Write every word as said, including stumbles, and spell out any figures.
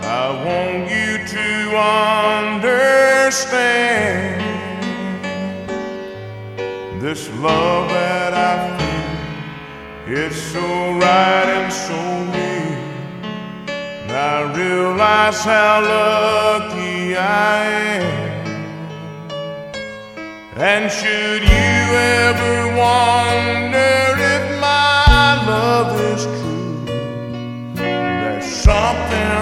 I want you to understand this love that I feel, it's so right and so real. And I realize how lucky I am. And should you